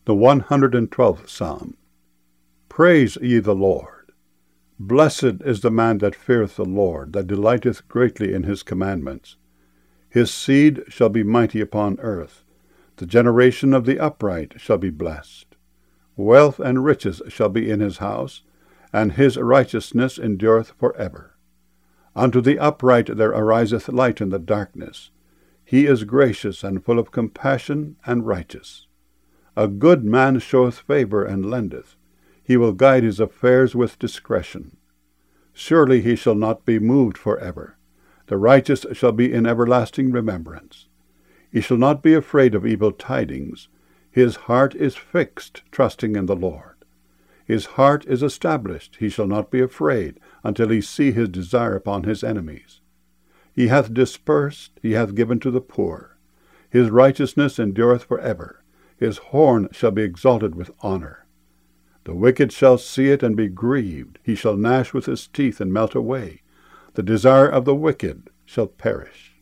The 112th Psalm. Praise ye the Lord. Blessed is the man that feareth the Lord, that delighteth greatly in his commandments. His seed shall be mighty upon earth. The generation of the upright shall be blessed. Wealth and riches shall be in his house, and his righteousness endureth for ever. Unto the upright there ariseth light in the darkness. He is gracious and full of compassion and righteous. A good man showeth favour and lendeth. He will guide his affairs with discretion. Surely he shall not be moved for ever. The righteous shall be in everlasting remembrance. He shall not be afraid of evil tidings. His heart is fixed, trusting in the Lord. His heart is established. He shall not be afraid, until he see his desire upon his enemies. He hath dispersed, he hath given to the poor. His righteousness endureth for ever. His horn shall be exalted with honor. The wicked shall see it and be grieved. He shall gnash with his teeth and melt away. The desire of the wicked shall perish.